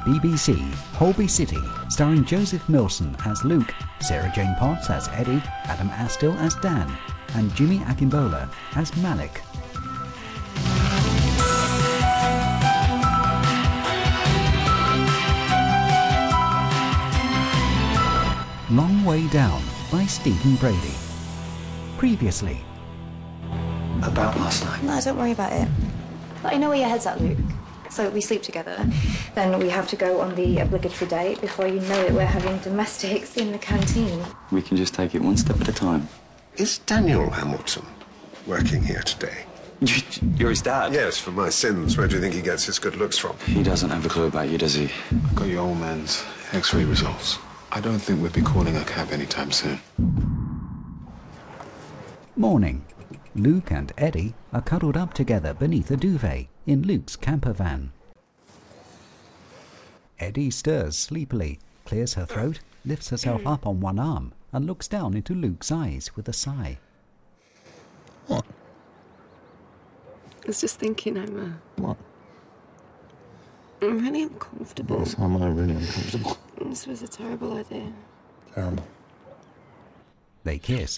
BBC, Holby City, starring Joseph Milson as Luke, Sarah Jane Potts as Eddie, Adam Astill as Dan, and Jimmy Akimbola as Malik. Long Way Down by Stephen Brady. Previously. About last night? No, don't worry about it. But I know where your head's at, Luke. So we sleep together. Then we have to go on the obligatory date. Before you know it, we're having domestics in the canteen. We can just take it one step at a time. Is Daniel Hamilton working here today? You're his dad? Yes, for my sins. Where do you think he gets his good looks from? He doesn't have a clue about you, does he? I've got your old man's X-ray results. I don't think we'll be calling a cab anytime soon. Morning. Luke and Eddie are cuddled up together beneath a duvet in Luke's camper van. Eddie stirs sleepily, clears her throat, lifts herself up on one arm, and looks down into Luke's eyes with a sigh. What? I was just thinking I'm What? really uncomfortable. Yes, am I really uncomfortable? This was a terrible idea. Terrible. They kiss.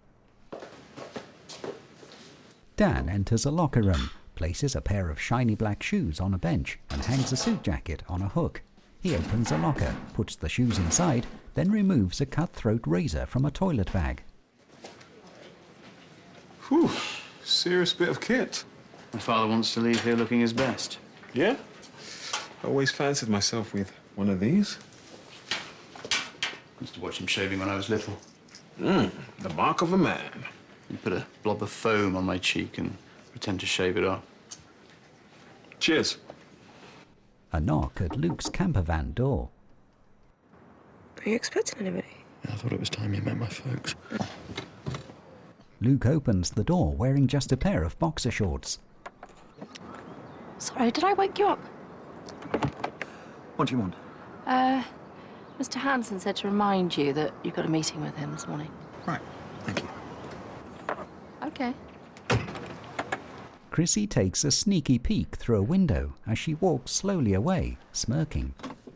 Dan enters a locker room, places a pair of shiny black shoes on a bench, and hangs a suit jacket on a hook. He opens a locker, puts the shoes inside, then removes a cutthroat razor from a toilet bag. Whew, serious bit of kit. My father wants to leave here looking his best. Yeah? I always fancied myself with one of these. I used to watch him shaving when I was little. The mark of a man. He'd put a blob of foam on my cheek and pretend to shave it off. Cheers. A knock at Luke's camper van door. Are you expecting anybody? I thought it was time you met my folks. Luke opens the door wearing just a pair of boxer shorts. Sorry, did I wake you up? What do you want? Mr. Hanson said to remind you that you've got a meeting with him this morning. Right, thank you. Okay. Chrissy takes a sneaky peek through a window as she walks slowly away, smirking.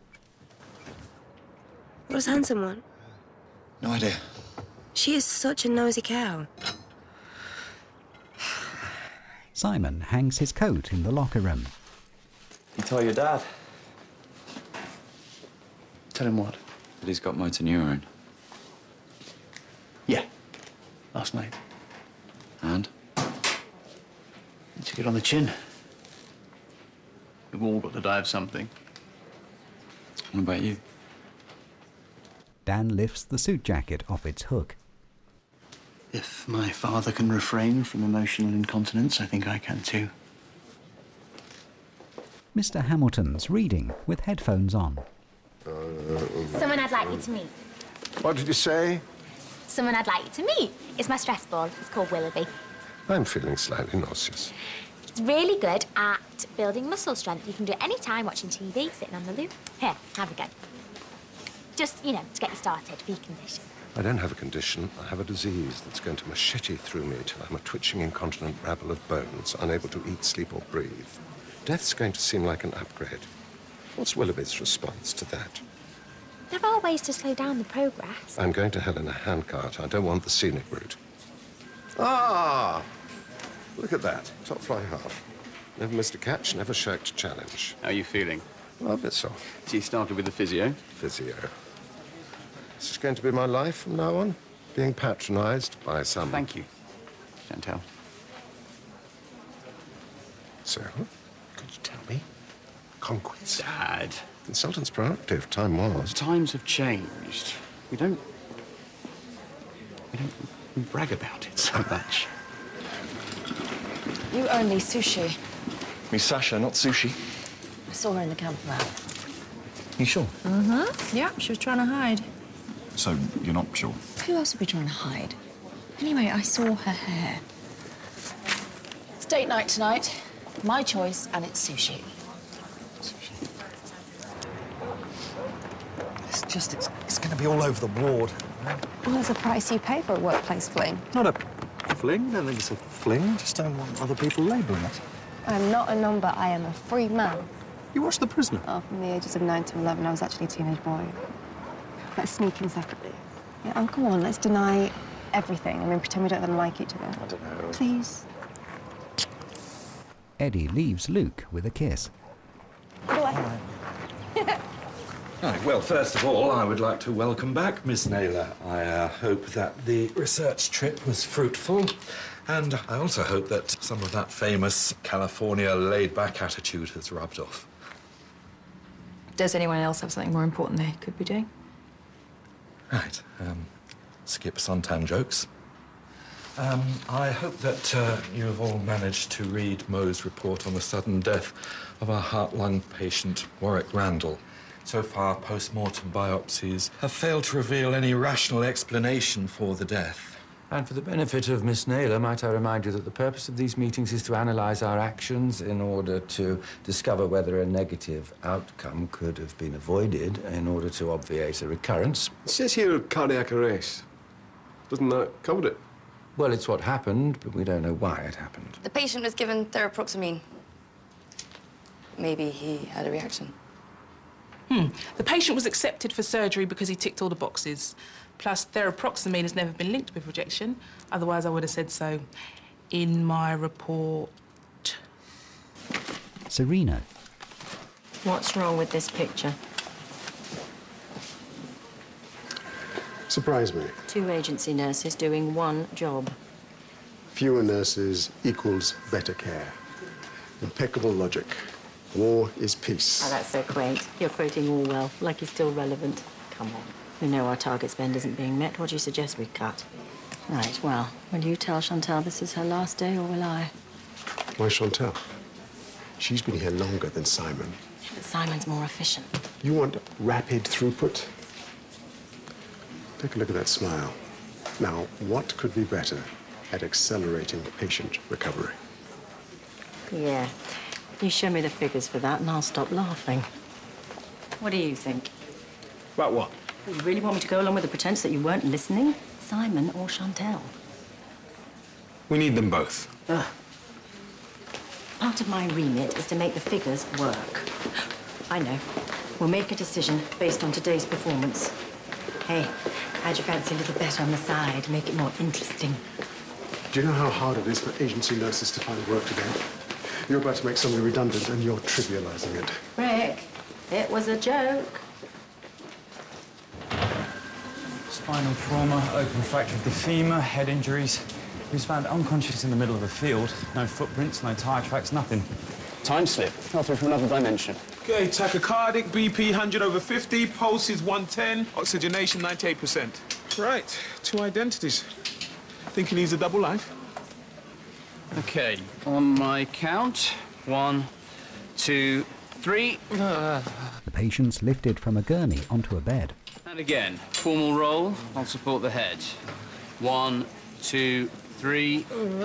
What does Hanson want? No idea. She is such a nosy cow. Simon hangs his coat in the locker room. You tell your dad. Tell him what? That he's got motor neurone. Yeah. Last night. And? He took it on the chin. We've all got to die of something. What about you? Dan lifts the suit jacket off its hook. If my father can refrain from emotional incontinence, I think I can too. Mr. Hamilton's reading with headphones on. Someone I'd like you to meet. What did you say? Someone I'd like you to meet. It's my stress ball. It's called Willoughby. I'm feeling slightly nauseous. It's really good at building muscle strength. You can do it any time watching TV, sitting on the loo. Here, have a go. Just, to get you started for your condition. I don't have a condition. I have a disease that's going to machete through me till I'm a twitching, incontinent rabble of bones, unable to eat, sleep, or breathe. Death's going to seem like an upgrade. What's Willoughby's response to that? There are ways to slow down the progress. I'm going to hell in a handcart. I don't want the scenic route. Ah! Look at that. Top fly half. Never missed a catch, never shirked a challenge. How are you feeling? Well, a bit so. So you started with the physio? Physio. This is going to be my life from now on? Being patronised by some... Thank you, Chantal. So, could you tell me? Conquest. Dad. Consultant's prerogative. Time was. Times have changed. We don't brag about it so much. You owe me sushi. Me Sasha, not sushi. I saw her in the camper van. You sure? Yeah, she was trying to hide. So, you're not sure? Who else would be trying to hide? Anyway, I saw her hair. It's date night tonight. My choice, and it's sushi. It's going to be all over the ward. Well, there's a price you pay for a workplace fling. Not a fling. I don't think it's a fling. Just don't want other people labelling it. I'm not a number. I am a free man. You watched The Prisoner? Oh, from the ages of 9 to 11, I was actually a teenage boy. Let's sneak in separately. Yeah, oh, come on, let's deny everything. I mean, pretend we don't even like each other. I don't know. Please. Eddie leaves Luke with a kiss. Right, well, first of all, I would like to welcome back Miss Naylor. I hope that the research trip was fruitful, and I also hope that some of that famous California laid-back attitude has rubbed off. Does anyone else have something more important they could be doing? Right, skip suntan jokes. I hope that you have all managed to read Moe's report on the sudden death of our heart-lung patient, Warwick Randall. So far, post-mortem biopsies have failed to reveal any rational explanation for the death. And for the benefit of Miss Naylor, might I remind you that the purpose of these meetings is to analyse our actions in order to discover whether a negative outcome could have been avoided in order to obviate a recurrence. It says here cardiac arrest. Doesn't that cover it? Well, it's what happened, but we don't know why it happened. The patient was given theraproxamine. Maybe he had a reaction. The patient was accepted for surgery because he ticked all the boxes. Plus, theraproxamine has never been linked with rejection. Otherwise, I would have said so in my report. Serena. What's wrong with this picture? Surprise me. 2 agency nurses doing one job. Fewer nurses equals better care. Impeccable logic. War is peace. Oh, that's so quaint. You're quoting Orwell, like he's still relevant. Come on. We know our target spend isn't being met. What do you suggest we cut? Right, well, will you tell Chantal this is her last day, or will I? Why Chantal? She's been here longer than Simon. But Simon's more efficient. You want rapid throughput? Take a look at that smile. Now, what could be better at accelerating patient recovery? Yeah. You show me the figures for that and I'll stop laughing. What do you think? About what? You really want me to go along with the pretense that you weren't listening? Simon or Chantal? We need them both. Ugh. Part of my remit is to make the figures work. I know. We'll make a decision based on today's performance. Hey, how'd you fancy a little bet on the side? Make it more interesting. Do you know how hard it is for agency nurses to find work today? You're about to make somebody redundant and you're trivializing it. Rick, it was a joke. Spinal trauma, open fracture of the femur, head injuries. He was found unconscious in the middle of a field. No footprints, no tyre tracks, nothing. Time slip. Fell through from another dimension. Okay, tachycardic, BP 100/50, pulse is 110, oxygenation 98%. Right, 2 identities. Think he needs a double life? Okay, on my count, 1, 2, 3. The patient's lifted from a gurney onto a bed. And again, formal roll, I'll support the head. 1, 2, 3.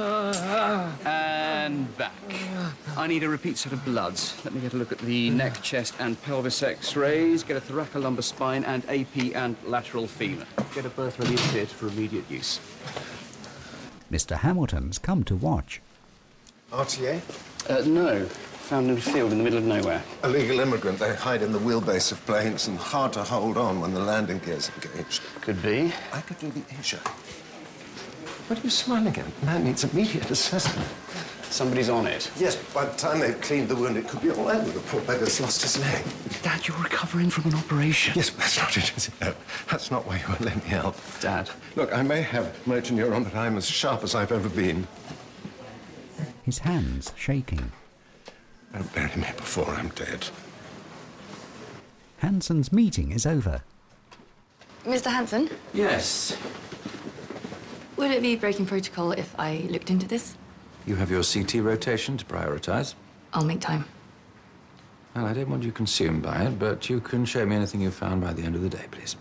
And back. I need a repeat set of bloods. Let me get a look at the neck, chest, and pelvis x-rays, get a thoracolumbar spine, and AP and lateral femur. Get a birth relief kit for immediate use. Mr. Hamilton's come to watch. RTA? No. Found in a field in the middle of nowhere. Illegal immigrant. They hide in the wheelbase of planes and hard to hold on when the landing gear's engaged. Could be. I could do the Asia. What are you smiling at? Man needs immediate assessment. Somebody's on it. Yes, by the time they've cleaned the wound, it could be all over. The poor beggar's lost his leg. Dad, you're recovering from an operation. Yes, but that's not it, is it? No, that's not why you won't let me help. Dad. Look, I may have motor neuron, but I'm as sharp as I've ever been. His hands shaking. Don't bury me before I'm dead. Hanson's meeting is over. Mr. Hanson? Yes. Would it be breaking protocol if I looked into this? You have your CT rotation to prioritise. I'll make time. Well, I don't want you consumed by it, but you can show me anything you've found by the end of the day, please.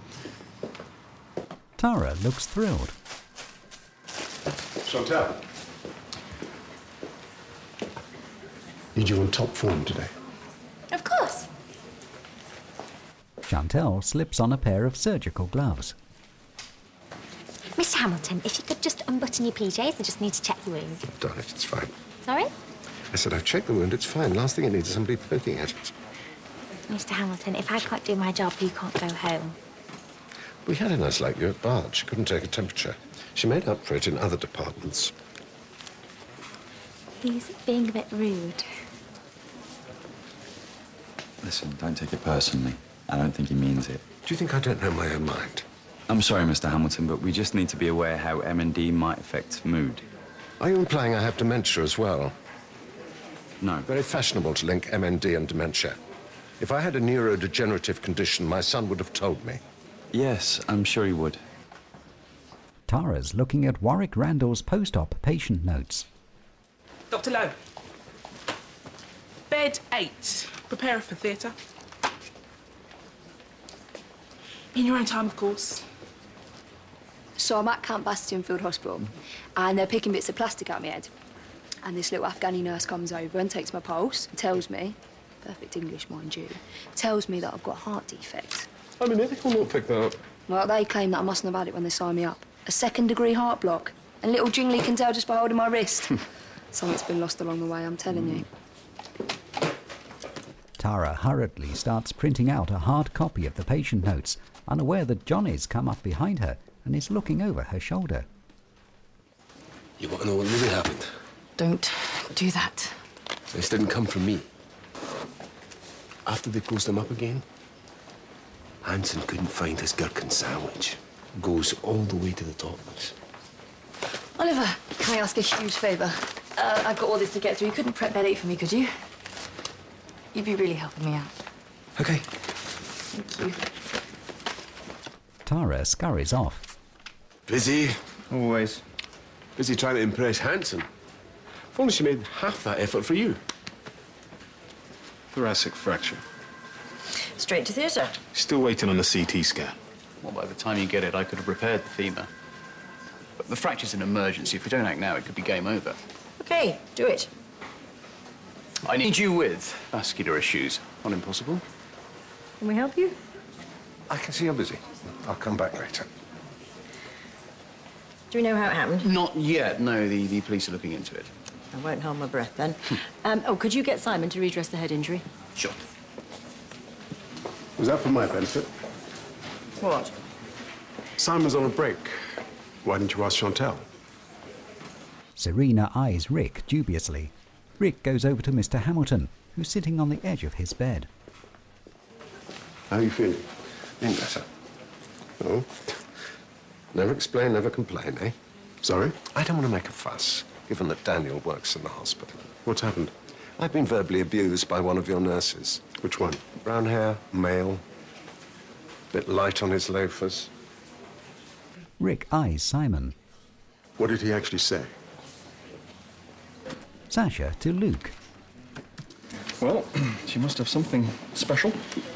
Tara looks thrilled. Chantal. Need you on top form today? Of course. Chantal slips on a pair of surgical gloves. Mr. Hamilton, if you could just unbutton your PJs, I just need to check your wound. I've done it, it's fine. Sorry? I said I've checked the wound, it's fine. Last thing it needs is somebody poking at it. Mr. Hamilton, if I can't do my job, you can't go home. We had a nurse like you at Bard. She couldn't take a temperature. She made up for it in other departments. He's being a bit rude. Listen, don't take it personally. I don't think he means it. Do you think I don't know my own mind? I'm sorry, Mr. Hamilton, but we just need to be aware how M&D might affect mood. Are you implying I have dementia as well? No. Very fashionable to link MND and dementia. If I had a neurodegenerative condition, my son would have told me. Yes, I'm sure he would. Tara's looking at Warwick Randall's post-op patient notes. Dr. Lowe. Bed 8. Prepare her for theatre. In your own time, of course. So I'm at Camp Bastionfield Hospital, and they're picking bits of plastic out of my head. And this little Afghani nurse comes over and takes my pulse and tells me, perfect English, mind you, tells me that I've got a heart defect. I mean, they will not pick that up. Well, they claim that I mustn't have had it when they signed me up. A second-degree heart block. And little Jingly can tell just by holding my wrist. Something's been lost along the way, I'm telling you. Tara hurriedly starts printing out a hard copy of the patient notes, unaware that Johnny's come up behind her and is looking over her shoulder. You want to know what really happened? Don't do that. This didn't come from me. After they closed them up again, Hanson couldn't find his gherkin sandwich. Goes all the way to the topless. Oliver, can I ask a huge favour? I've got all this to get through. You couldn't prep bed 8 for me, could you? You'd be really helping me out. Okay. Thank you. Tara scurries off. Busy. Always. Busy trying to impress Hanson. If only she made half that effort for you. Thoracic fracture. Straight to theatre. Still waiting on the CT scan. Well, by the time you get it, I could have repaired the femur. But the fracture's an emergency. If we don't act now, it could be game over. Okay, do it. I need you with vascular issues. Not impossible. Can we help you? I can see you're busy. I'll come back later. Do we know how it happened? Not yet. No, the police are looking into it. I won't hold my breath then. Could you get Simon to redress the head injury? Sure. Was that for my benefit? What? Simon's on a break. Why didn't you ask Chantal? Serena eyes Rick dubiously. Rick goes over to Mr. Hamilton, who's sitting on the edge of his bed. How are you feeling? Feeling better. Oh? Never explain, never complain, eh? Sorry? I don't want to make a fuss, given that Daniel works in the hospital. What's happened? I've been verbally abused by one of your nurses. Which one? Brown hair, male. Bit light on his loafers. Rick eyes Simon. What did he actually say? Sasha to Luke. Well, she must have something special.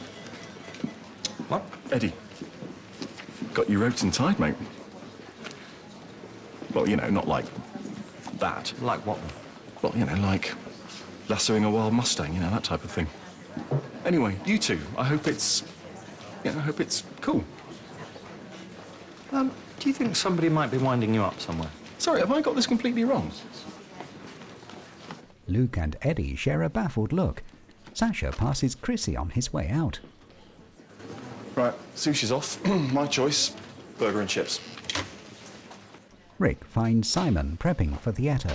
What? Eddie. Got you roped and tied, mate. Well, you know, not like that. Like what? Well, you know, like lassoing a wild Mustang, you know, that type of thing. Anyway, you two, I hope it's cool. Do you think somebody might be winding you up somewhere? Sorry, have I got this completely wrong? Luke and Eddie share a baffled look. Sasha passes Chrissy on his way out. Right, sushi's off. My choice. Burger and chips. Rick finds Simon prepping for theatre.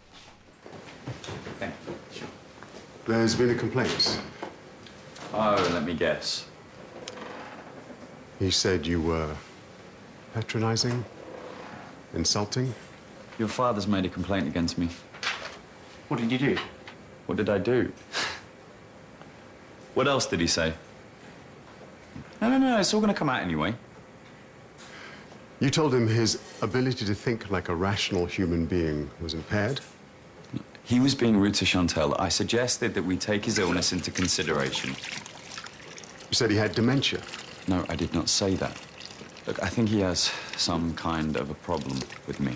There's been a complaint. Oh, let me guess. He said you were patronizing, insulting. Your father's made a complaint against me. What did you do? What did I do? What else did he say? No, it's all going to come out anyway. You told him his ability to think like a rational human being was impaired? He was being rude to Chantal. I suggested that we take his illness into consideration. You said he had dementia? No, I did not say that. Look, I think he has some kind of a problem with me.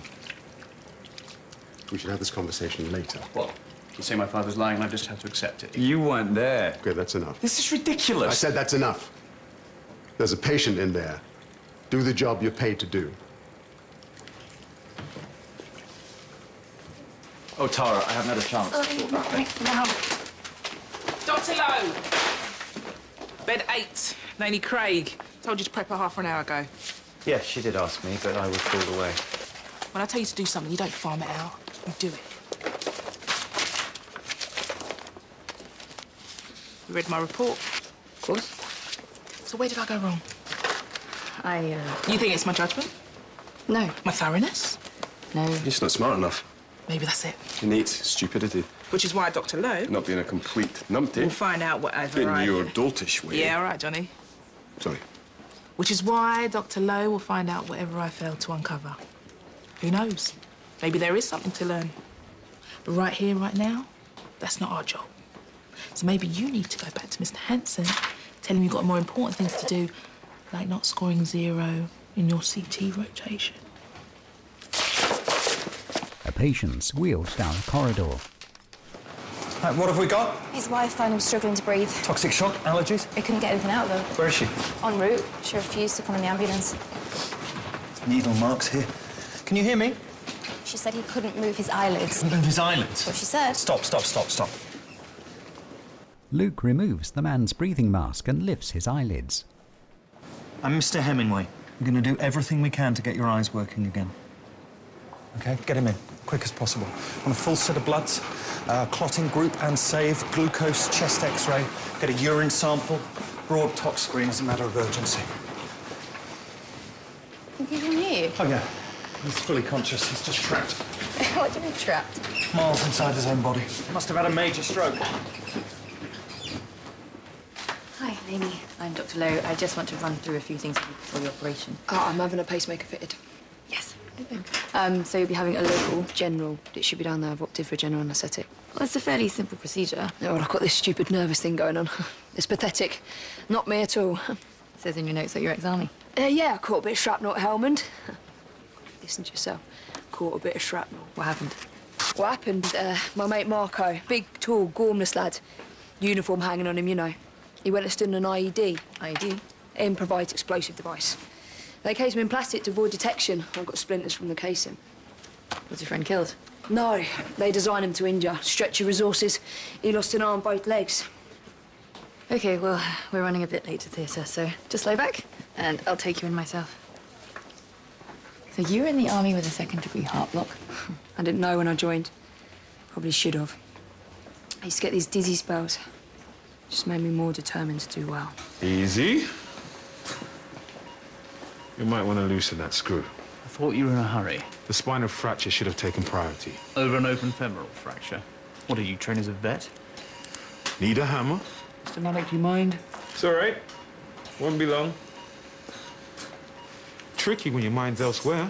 We should have this conversation later. What? You say my father's lying and I just have to accept it? You weren't there. Okay, that's enough. This is ridiculous. I said that's enough. There's a patient in there. Do the job you're paid to do. Oh, Tara, I haven't had a chance. Now. Dr. Lowe! Bed 8, Nanny Craig. Told you to prep her half an hour ago. Yes, she did ask me, but I was pulled away. When I tell you to do something, you don't farm it out. You do it. You read my report? Of course. So where did I go wrong? You think it's my judgment? No. My thoroughness? No. You're just not smart enough. Maybe that's it. Innate stupidity. Which is why Dr. Lowe... Not being a complete numpty. We'll find out whatever In your doltish way. Yeah, all right, Johnny. Sorry. Which is why Dr. Lowe will find out whatever I failed to uncover. Who knows? Maybe there is something to learn. But right here, right now, that's not our job. So maybe you need to go back to Mr. Hanson, tell him you've got more important things to do, like not scoring 0 in your CT rotation. A patient's wheeled down a corridor. What have we got? His wife found him struggling to breathe. Toxic shock, allergies? He couldn't get anything out of her. Where is she? En route. She refused to come in the ambulance. Needle marks here. Can you hear me? She said he couldn't move his eyelids. Move his eyelids? That's what she said. Stop. Luke removes the man's breathing mask and lifts his eyelids. I'm Mr. Hemingway. We're going to do everything we can to get your eyes working again. OK, get him in, quick as possible. On a full set of bloods, clotting group and save, glucose, chest X-ray, get a urine sample, broad tox screen as a matter of urgency. You can hear? Oh, yeah. He's fully conscious. He's just trapped. What do you mean trapped? Miles inside his own body. Must have had a major stroke. Hi, Amy. I'm Dr. Lowe. I just want to run through a few things before the operation. Oh, I'm having a pacemaker fitted. Yes. So you'll be having a local general. It should be down there. I've opted for a general anaesthetic. Well, it's a fairly simple procedure. Oh, well, I've got this stupid nervous thing going on. It's pathetic. Not me at all. It says in your notes that you're ex-army. Yeah, I caught a bit of shrapnel at Helmond. Listen to yourself. Caught a bit of shrapnel. What happened? What happened? My mate Marco, big, tall, gormless lad. Uniform hanging on him, you know. He went and stood in an IED. IED? Improvised explosive device. They case him in plastic to avoid detection. I've got splinters from the casing. Was your friend killed? No, they designed him to injure. Stretch your resources. He lost an arm, both legs. OK, well, we're running a bit late to theatre, so just lay back and I'll take you in myself. So you were in the army with a second-degree heart block? I didn't know when I joined. Probably should have. I used to get these dizzy spells. Just made me more determined to do well. Easy. You might want to loosen that screw. I thought you were in a hurry. The spinal fracture should have taken priority. Over an open femoral fracture. What, are you trained as a vet? Need a hammer? Mr. Malik, do you mind? It's all right. Won't be long. Tricky when your mind's elsewhere.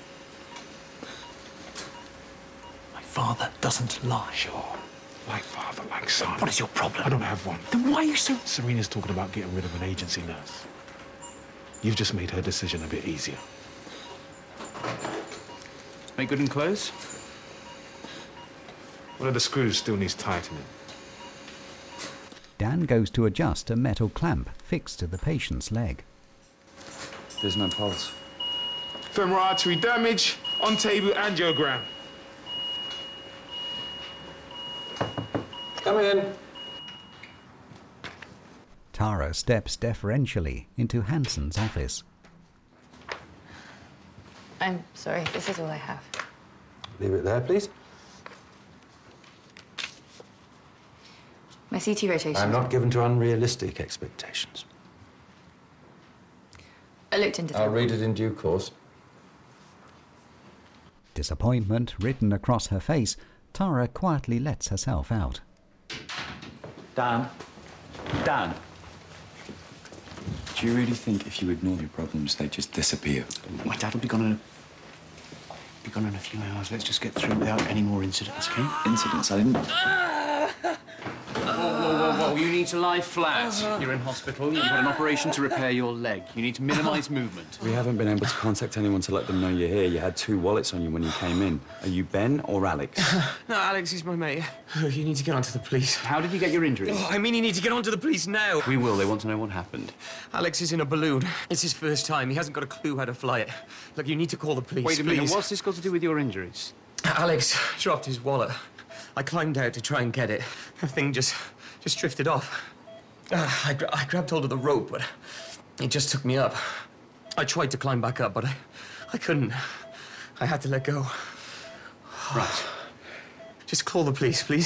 My father doesn't lie. Sure. Like father, like son. What is your problem? I don't have one. Then why are you so... Serena's talking about getting rid of an agency nurse. You've just made her decision a bit easier. Make good and close? One of the screws still needs tightening. Dan goes to adjust a metal clamp fixed to the patient's leg. There's no pulse. Femoral artery damage, on-table angiogram. Come in. Tara steps deferentially into Hanson's office. I'm sorry, this is all I have. Leave it there, please. My CT rotation. I'm not given to unrealistic expectations. I looked into I'll read it in due course. Disappointment written across her face, Tara quietly lets herself out. Dan. Do you really think if you ignore your problems, they just disappear? My dad will be gone in a few hours. Let's just get through without any more incidents, okay? Incidents? I didn't... Whoa. You need to lie flat. You're in hospital. You've got an operation to repair your leg. You need to minimize movement. We haven't been able to contact anyone to let them know you're here. You had 2 wallets on you when you came in. Are you Ben or Alex? No, Alex is my mate. You need to get onto the police. How did you get your injuries? Oh, I mean, you need to get onto the police now. We will. They want to know what happened. Alex is in a balloon. It's his first time. He hasn't got a clue how to fly it. Look, you need to call the police, Wait a minute. please. What's this got to do with your injuries? Alex dropped his wallet. I climbed out to try and get it. The thing just drifted off. I grabbed hold of the rope, but it just took me up. I tried to climb back up, but I couldn't. I had to let go. Right. Just call the police, please.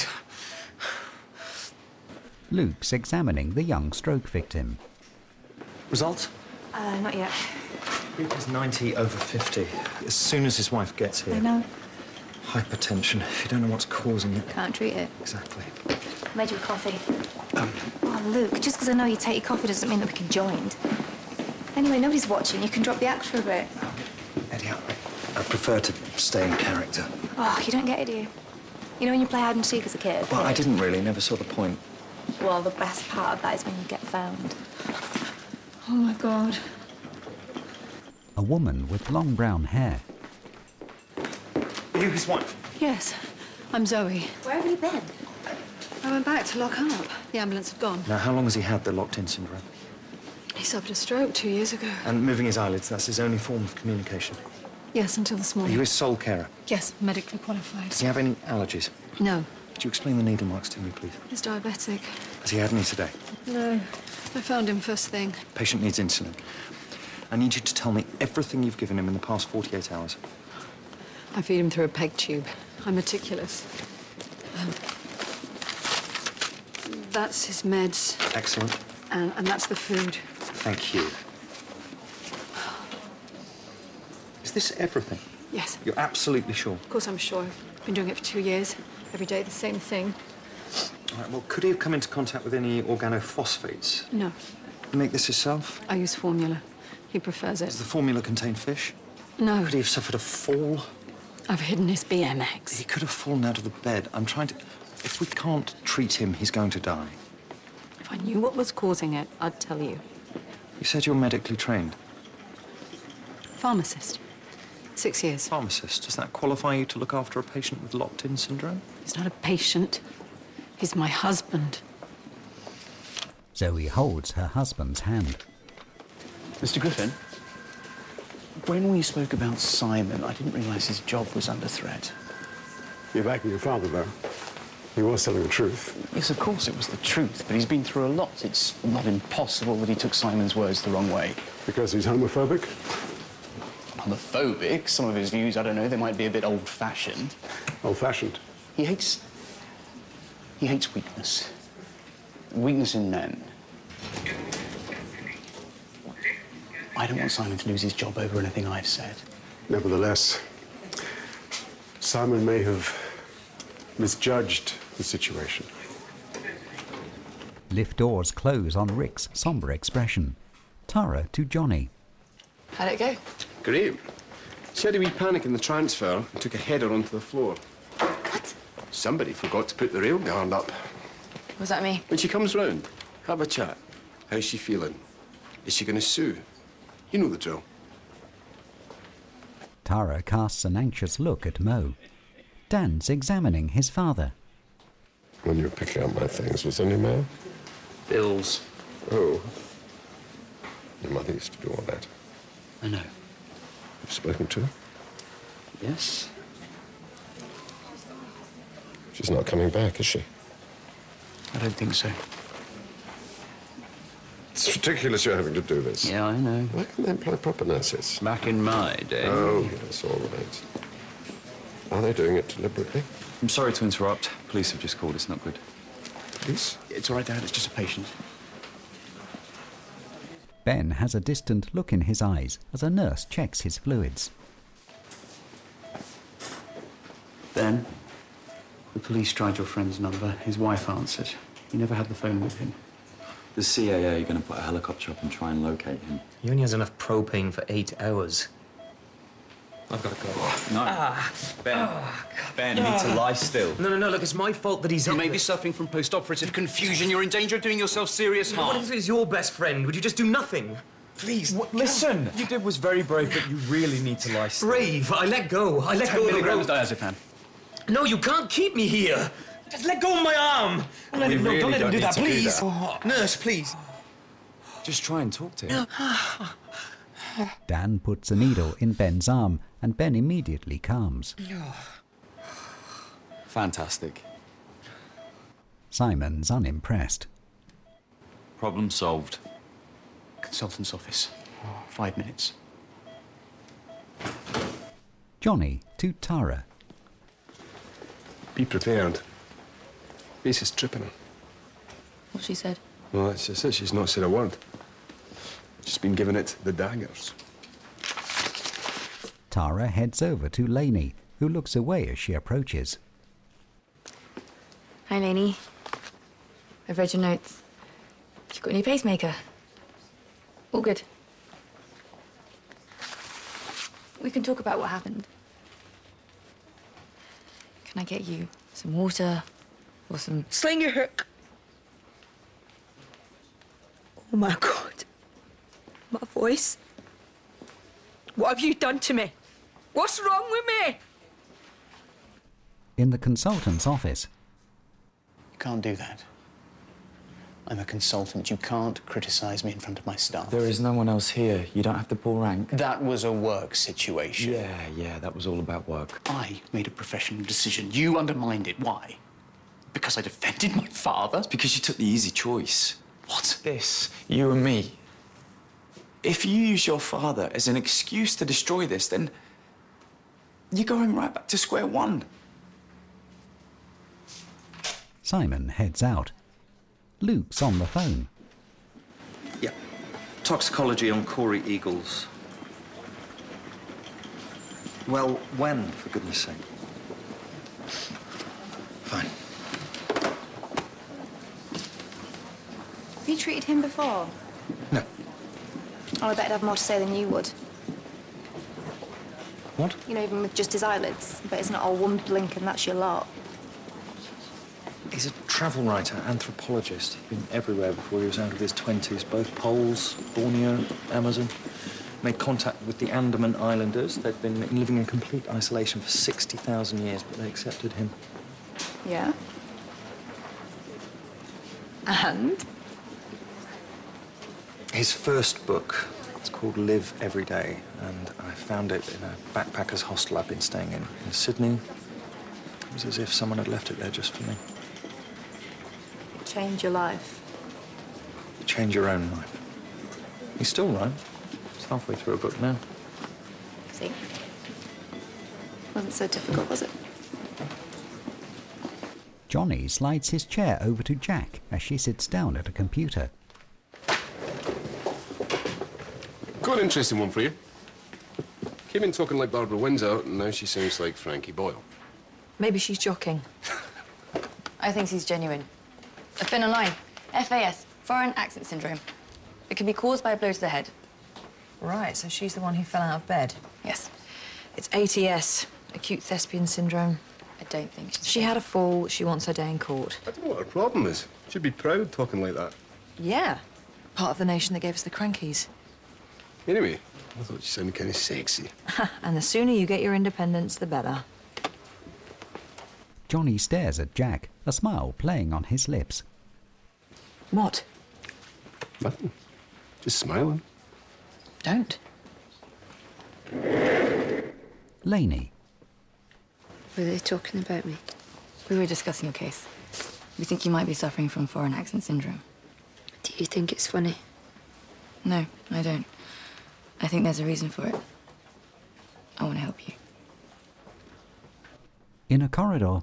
Luke's examining the young stroke victim. Results? Not yet. Luke is 90 over 50. As soon as his wife gets here. I know. Hypertension. If you don't know what's causing it. Can't treat it. Exactly. I made you a coffee. Oh, Luke, just because I know you take your coffee doesn't mean that we can join. Anyway, nobody's watching. You can drop the act for a bit. Eddie, I prefer to stay in character. Oh, you don't get it, do you? You know when you play hide and seek as a kid? Well, I didn't really. Never saw the point. Well, the best part of that is when you get found. Oh, my God. A woman with long brown hair. Are you his wife? Yes, I'm Zoe. Where have you been? I went back to lock up. The ambulance had gone. Now, how long has he had the locked-in syndrome? He suffered a stroke 2 years ago. And moving his eyelids, that's his only form of communication. Yes, until this Are morning. you his sole carer? Yes, medically qualified. Does he have any allergies? No. Could you explain the needle marks to me, please? He's diabetic. Has he had any today? No. I found him first thing. Patient needs insulin. I need you to tell me everything you've given him in the past 48 hours. I feed him through a peg tube. I'm meticulous. That's his meds. Excellent. And that's the food. Thank you. Is this everything? Yes. You're absolutely sure? Of course I'm sure. Been doing it for 2 years. Every day the same thing. All right, well, could he have come into contact with any organophosphates? No. You make this yourself? I use formula. He prefers it. Does the formula contain fish? No. Could he have suffered a fall? I've hidden his BMX. He could have fallen out of the bed. I'm trying to... If we can't treat him, he's going to die. If I knew what was causing it, I'd tell you. You said you're medically trained. Pharmacist. 6 years. Pharmacist. Does that qualify you to look after a patient with locked-in syndrome? He's not a patient. He's my husband. Zoe holds her husband's hand. Mr. Griffin, when we spoke about Simon, I didn't realise his job was under threat. You're backing your father, though. He was telling the truth. Yes, of course it was the truth, but he's been through a lot. It's not impossible that he took Simon's words the wrong way. Because he's homophobic? Homophobic? Some of his views, I don't know, they might be a bit old-fashioned. Old-fashioned? He hates weakness. Weakness in men. I don't want Simon to lose his job over anything I've said. Nevertheless, Simon may have misjudged the situation. Lift doors close on Rick's sombre expression. Tara to Johnny. How'd it go? Great. She had a wee panic in the transfer and took a header onto the floor. What? Somebody forgot to put the rail guard up. What does that mean? When she comes round, have a chat. How's she feeling? Is she going to sue? You know the drill. Tara casts an anxious look at Mo. Dan's examining his father. When you were picking up my things, was there any mail? Bills. Oh. Your mother used to do all that. I know. You've spoken to her? Yes. She's not coming back, is she? I don't think so. It's ridiculous you're having to do this. Yeah, I know. Why can't they employ proper nurses? Back in my day. Oh, yes, all right. Are they doing it deliberately? I'm sorry to interrupt. Police have just called. It's not good. Police? It's all right, Dad. It's just a patient. Ben has a distant look in his eyes as a nurse checks his fluids. Ben, the police tried your friend's number. His wife answered. He never had the phone with him. The CAA are going to put a helicopter up and try and locate him. He only has enough propane for 8 hours. I've got to go. No. Ben. Ben, you need to lie still. No, look, it's my fault that he's You up may there. be suffering from post-operative confusion. You're in danger of doing yourself serious harm. What if he's your best friend? Would you just do nothing? Please. Listen! What you did was very brave, but you really need to lie still. Brave? I let go. I let 10 go of the milligrams rope. diazepam. No, you can't keep me here. Just let go of my arm. Don't let him do that, please. Nurse, please. Just try and talk to him. Dan puts a needle in Ben's arm and Ben immediately calms. Fantastic. Simon's unimpressed. Problem solved. Consultant's office. 5 minutes. Johnny to Tara. Be prepared. Face is tripping her. What she said? Well, that's just it. She's not said a word. She's been giving it the daggers. Tara heads over to Lainey, who looks away as she approaches. Hi, Lainey. I've read your notes. You've got a new pacemaker. All good. We can talk about what happened. Can I get you some water or some... Sling your hook. Oh, my God. My voice. What have you done to me? What's wrong with me? In the consultant's office. You can't do that. I'm a consultant. You can't criticize me in front of my staff. There is no one else here. You don't have to pull rank. That was a work situation. Yeah, that was all about work. I made a professional decision. You undermined it. Why? Because I defended my father? It's because you took the easy choice. What? This, you and me. If you use your father as an excuse to destroy this, then you're going right back to square one. Simon heads out. Luke's on the phone. Yeah. Toxicology on Corey Eagles. Well, when, for goodness sake? Fine. Have you treated him before? No. Oh, I bet I'd have more to say than you would. What? You know, even with just his eyelids. But it's not all one blink and that's your lot. He's a travel writer, anthropologist. He'd been everywhere before he was out of his 20s, both poles, Borneo, Amazon. Made contact with the Andaman Islanders. They'd been living in complete isolation for 60,000 years, but they accepted him. Yeah? And? His first book, it's called Live Every Day, and I found it in a backpackers hostel I've been staying in Sydney. It was as if someone had left it there just for me. Change your life. Change your own life. He's still right. He's halfway through a book now. See? Wasn't so difficult, was it? Johnny slides his chair over to Jack as she sits down at a computer. Got an interesting one for you. Came in talking like Barbara Windsor, and now she sounds like Frankie Boyle. Maybe she's joking. I think she's genuine. A thin line. FAS, foreign accent syndrome. It can be caused by a blow to the head. Right, so she's the one who fell out of bed. Yes. It's ATS, acute thespian syndrome. I don't think she's... She had a fall. She wants her day in court. I don't know what her problem is. She'd be proud talking like that. Yeah. Part of the nation that gave us the crankies. Anyway, I thought she sounded kind of sexy. And the sooner you get your independence, the better. Johnny stares at Jack, a smile playing on his lips. What? Nothing. Just smiling. Don't. Lainey. Were they talking about me? We were discussing your case. We think you might be suffering from foreign accent syndrome. Do you think it's funny? No, I don't. I think there's a reason for it. I want to help you. In a corridor.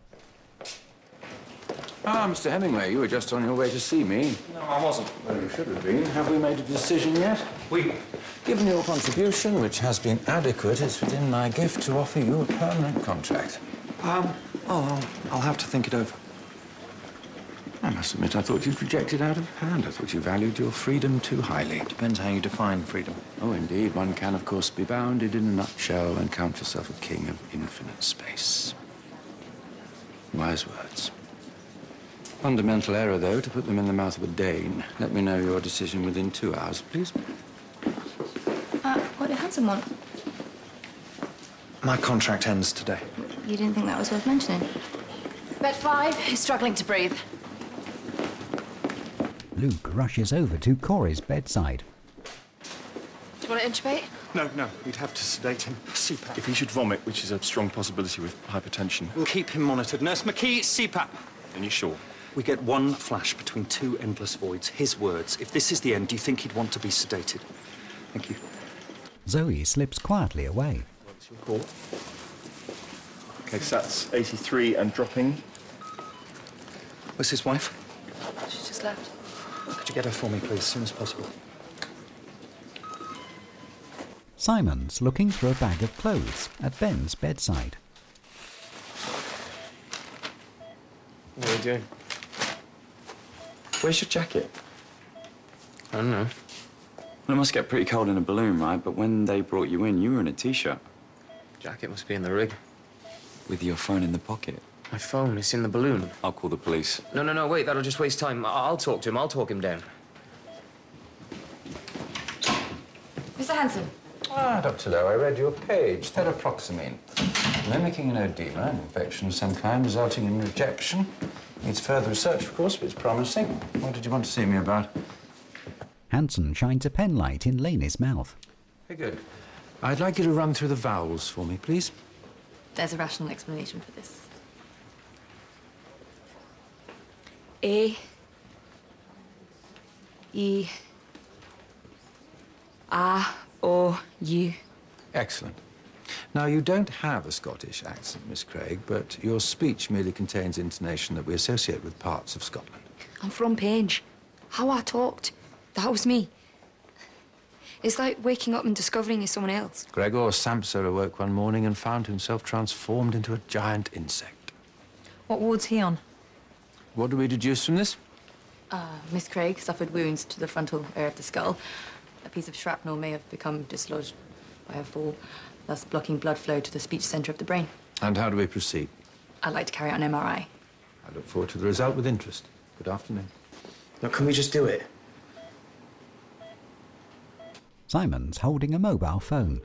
Ah, Mr. Hemingway, you were just on your way to see me. No, I wasn't. Well, you should have been. Have we made a decision yet? Given your contribution, which has been adequate, it's within my gift to offer you a permanent contract. I'll have to think it over. I must admit, I thought you'd rejected out of hand. I thought you valued your freedom too highly. Depends how you define freedom. Oh, indeed. One can, of course, be bounded in a nutshell and count yourself a king of infinite space. Wise words. Fundamental error, though, to put them in the mouth of a Dane. Let me know your decision within 2 hours, please. What did Hanson want? My contract ends today. You didn't think that was worth mentioning? Bed 5 is struggling to breathe. Luke rushes over to Corey's bedside. Do you want to intubate? No, we'd have to sedate him. CPAP. If he should vomit, which is a strong possibility with hypertension. We'll keep him monitored. Nurse McKee, CPAP. Are you sure? We get one flash between two endless voids. His words. If this is the end, do you think he'd want to be sedated? Thank you. Zoe slips quietly away. What's your call? Okay, so that's 83 and dropping. Where's his wife? She's just left. Could you get her for me, please, as soon as possible? Simon's looking through a bag of clothes at Ben's bedside. What are you doing? Where's your jacket? I don't know. Well, it must get pretty cold in a balloon, right? But when they brought you in, you were in a T-shirt. Jacket must be in the rig. With your phone in the pocket. My phone is in the balloon. I'll call the police. No, wait, that'll just waste time. I'll talk to him. I'll talk him down. Mr. Hanson. Ah, Dr. Lowe, I read your page. Theraproxamine. Mimicking an edema, an infection of some kind, resulting in rejection. Needs further research, of course, but it's promising. What did you want to see me about? Hanson shines a penlight in Laney's mouth. Very good. I'd like you to run through the vowels for me, please. There's a rational explanation for this. A. E. A. O. U. Excellent. Now, you don't have a Scottish accent, Miss Craig, but your speech merely contains intonation that we associate with parts of Scotland. I'm from Penge. How I talked, that was me. It's like waking up and discovering you're someone else. Gregor Samsa awoke one morning and found himself transformed into a giant insect. What ward's he on? What do we deduce from this? Miss Craig suffered wounds to the frontal area of the skull. A piece of shrapnel may have become dislodged by a fall, thus blocking blood flow to the speech centre of the brain. And how do we proceed? I'd like to carry out an MRI. I look forward to the result with interest. Good afternoon. Now, can we just do it? Simon's holding a mobile phone.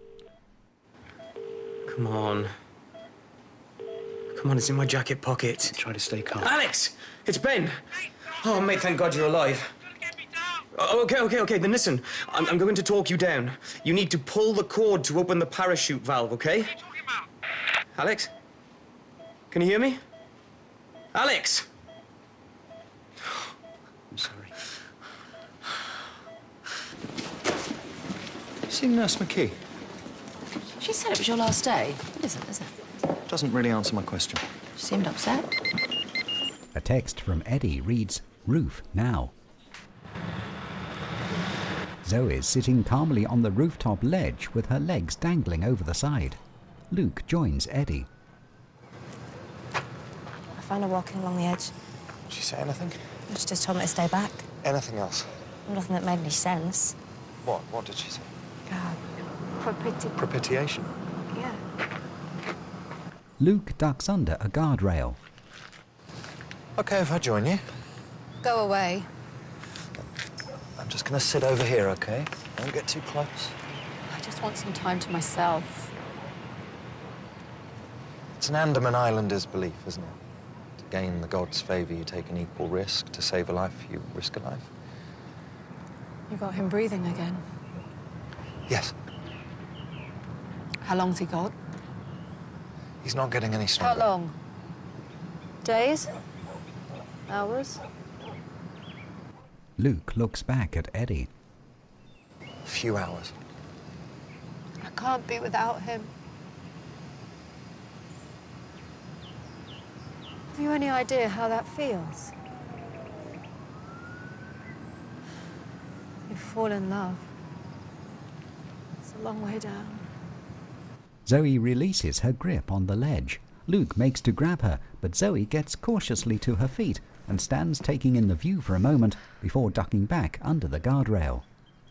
Come on. Come on, it's in my jacket pocket. Try to stay calm. Alex! It's Ben! Oh, mate, thank God you're alive. Okay, then listen. I'm going to talk you down. You need to pull the cord to open the parachute valve, okay? What are you talking about? Alex? Can you hear me? Alex! I'm sorry. Seen Nurse McKee? She said it was your last day. It isn't, is it? Doesn't really answer my question. She seemed upset. A text from Eddie reads, "Roof now." Zoe's sitting calmly on the rooftop ledge with her legs dangling over the side. Luke joins Eddie. I found her walking along the edge. Did she say anything? She just told me to stay back. Anything else? Nothing that made any sense. What? What did she say? Propitiation. Yeah. Luke ducks under a guardrail. Okay, if I join you. Go away. I'm just going to sit over here, okay? Don't get too close. I just want some time to myself. It's an Andaman Islander's belief, isn't it? To gain the gods' favour, you take an equal risk. To save a life, you risk a life. You got him breathing again. Yes. How long's he got? He's not getting any stronger. How long? Days? Hours? Luke looks back at Eddie. A few hours. I can't be without him. Have you any idea how that feels? You fall in love. It's a long way down. Zoe releases her grip on the ledge. Luke makes to grab her, but Zoe gets cautiously to her feet and stands taking in the view for a moment before ducking back under the guardrail.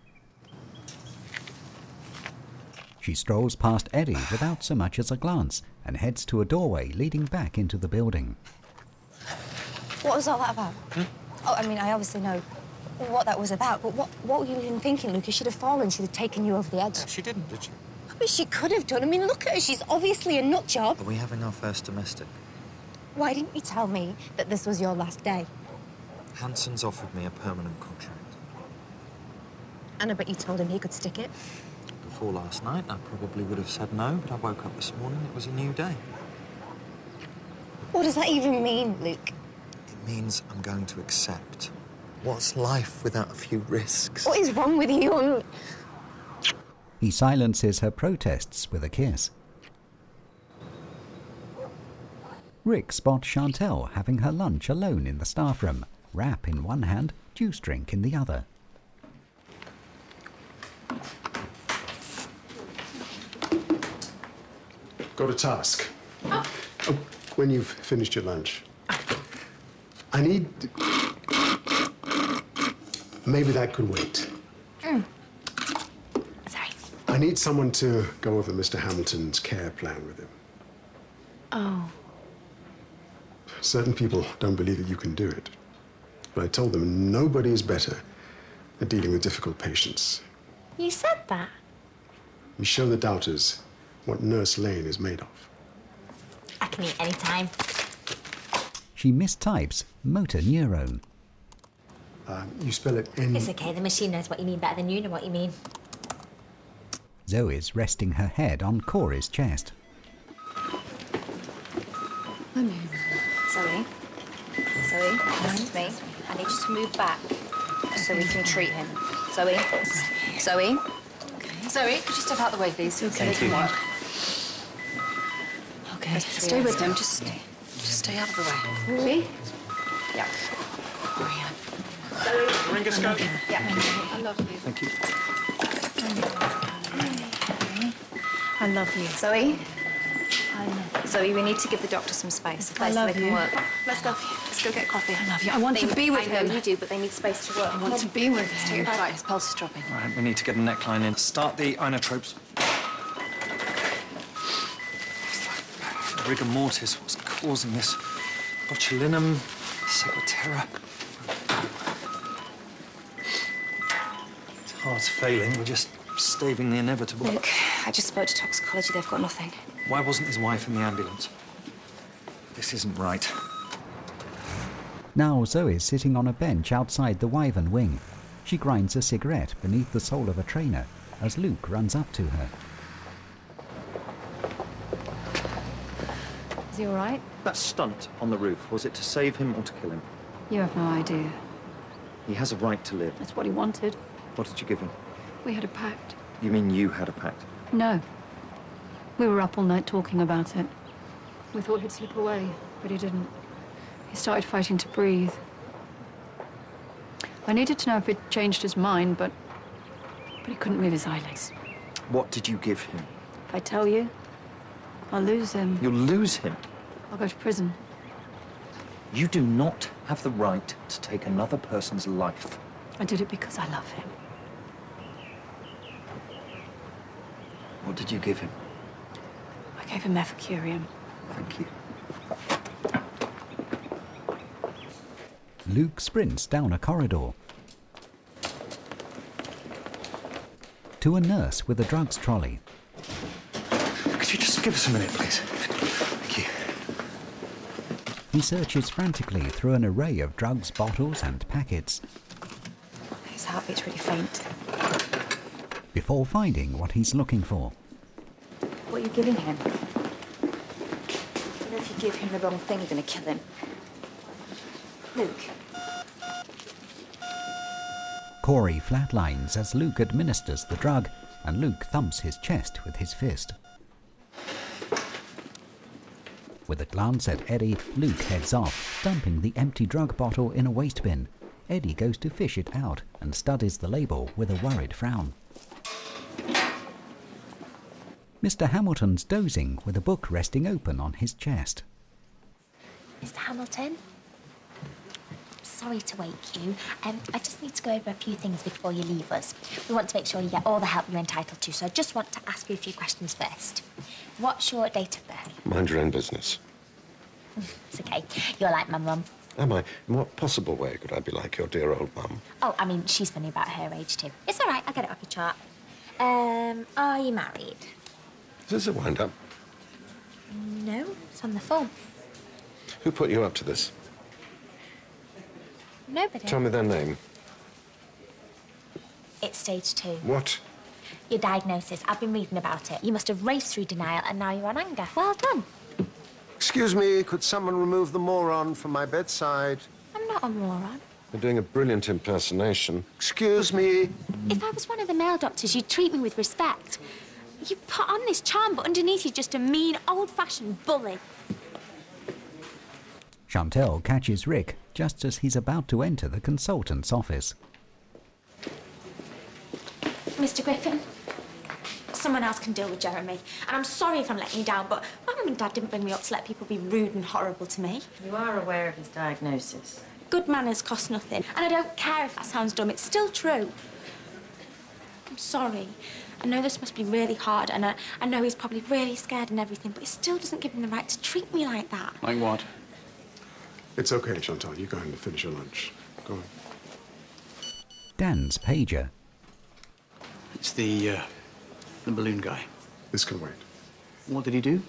She strolls past Eddie without so much as a glance and heads to a doorway leading back into the building. What was all that about? Oh, I mean, I obviously know what that was about, but what were you even thinking, Luke? You should have fallen. She'd have taken you over the edge. She didn't, did she? I mean, she could have done. I mean, look at her. She's obviously a nut job. Are we having our first domestic? Why didn't you tell me that this was your last day? Hanson's offered me a permanent contract. And I bet you told him he could stick it. Before last night, I probably would have said no, but I woke up this morning, it was a new day. What does that even mean, Luke? It means I'm going to accept. What's life without a few risks? What is wrong with you? He silences her protests with a kiss. Rick spots Chantel having her lunch alone in the staff room, wrap in one hand, juice drink in the other. Got a task. Oh, when you've finished your lunch. I need... Maybe that could wait. Sorry. I need someone to go over Mr. Hamilton's care plan with him. Oh. Certain people don't believe that you can do it. But I told them nobody is better at dealing with difficult patients. You said that? We show the doubters what Nurse Lane is made of. I can eat any time. She mistypes motor neurone. You spell it N... It's okay, the machine knows what you mean better than you know what you mean. Zoe's resting her head on Corey's chest. Zoe, listen to me. I need you to move back so we can treat him. Zoe? Zoe? Zoe, could you step out the way, please? So they can work. Okay. Stay with him. Just stay out of the way. Really? Yeah. Ringo-Scope. Yeah. I love you. Thank you. I love you. Zoe? Zoe, we need to give the doctor some space. A place where they can work. Let's go. Let's go get coffee. I love you. I want to be with him. I know you do, but they need space to work. I want to be with him. Right, his pulse is dropping. Right, we need to get a neckline in. Start the inotropes. Rigor mortis, what's causing this? Botulinum, Sequoterra. His heart's failing, we're just staving the inevitable. Luke, I just spoke to toxicology. They've got nothing. Why wasn't his wife in the ambulance? This isn't right. Now Zoe's sitting on a bench outside the Wyvern wing. She grinds a cigarette beneath the sole of a trainer as Luke runs up to her. Is he all right? That stunt on the roof, was it to save him or to kill him? You have no idea. He has a right to live. That's what he wanted. What did you give him? We had a pact. You mean you had a pact? No. We were up all night talking about it. We thought he'd slip away, but he didn't. He started fighting to breathe. I needed to know if he'd changed his mind, but he couldn't move his eyelids. What did you give him? If I tell you, I'll lose him. You'll lose him. I'll go to prison. You do not have the right to take another person's life. I did it because I love him. What did you give him? I gave him Mefacurium. Thank you. Luke sprints down a corridor to a nurse with a drugs trolley. Could you just give us a minute, please? Thank you. He searches frantically through an array of drugs bottles and packets His heartbeat's really faint. before finding what he's looking for. What are you giving him? You know, if you give him the wrong thing, you're going to kill him. Luke. Corey flatlines as Luke administers the drug, and Luke thumps his chest with his fist. With a glance at Eddie, Luke heads off, dumping the empty drug bottle in a waste bin. Eddie goes to fish it out and studies the label with a worried frown. Mr. Hamilton's dozing with a book resting open on his chest. Mr. Hamilton? Sorry to wake you. I just need to go over a few things before you leave us. We want to make sure you get all the help you're entitled to, so I just want to ask you a few questions first. What's your date of birth? Mind your own business. It's okay. You're like my mum. Am I? In what possible way could I be like your dear old mum? Oh, I mean, she's funny about her age, too. It's all right. I'll get it off your chart. Are you married? Is this a wind-up? No, it's on the form. Who put you up to this? Nobody. Tell me their name. It's stage 2. What? Your diagnosis. I've been reading about it. You must have raced through denial, and now you're on anger. Well done. Excuse me, could someone remove the moron from my bedside? not a moron. You're doing a brilliant impersonation. Excuse me. If I was one of the male doctors, you'd treat me with respect. You put on this charm, but underneath you're just a mean, old-fashioned bully. Chantal catches Rick just as he's about to enter the consultant's office. Mr. Griffin, someone else can deal with Jeremy. And I'm sorry if I'm letting you down, but my mum and dad didn't bring me up to let people be rude and horrible to me. You are aware of his diagnosis. Good manners cost nothing, and I don't care if that sounds dumb, it's still true. I'm sorry. I know this must be really hard, and I know he's probably really scared and everything, but it still doesn't give him the right to treat me like that. Like what? It's okay, Chantal. You go home and finish your lunch. Go on. Dan's pager. It's the balloon guy. This can wait. What did he do?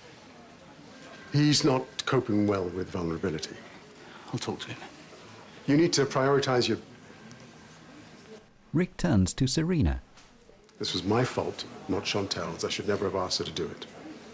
He's not coping well with vulnerability. I'll talk to him. You need to prioritize your... Rick turns to Serena. This was my fault, not Chantal's. I should never have asked her to do it.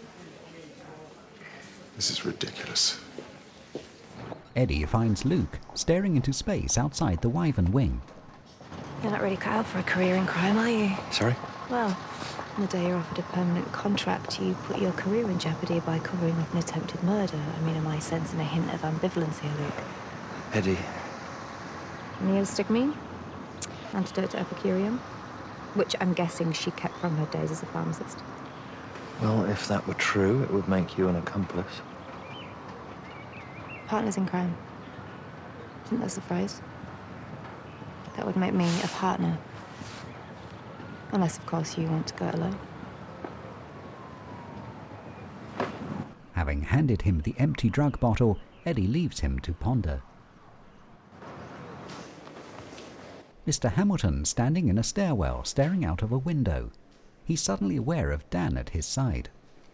This is ridiculous. Eddie finds Luke staring into space outside the Wyvern wing. You're not really cut out for a career in crime, are you? Sorry? Well, on the day you're offered a permanent contract, you put your career in jeopardy by covering up an attempted murder. I mean, am I sensing a hint of ambivalence here, Luke? Eddie. Neostigmine? Antidote to epicurium? Which I'm guessing she kept from her days as a pharmacist. Well, if that were true, it would make you an accomplice. Partners in crime. I think that's the phrase. That would make me a partner. Unless, of course, you want to go it alone. Having handed him the empty drug bottle, Eddie leaves him to ponder. Mr. Hamilton standing in a stairwell, staring out of a window. He's suddenly aware of Dan at his side.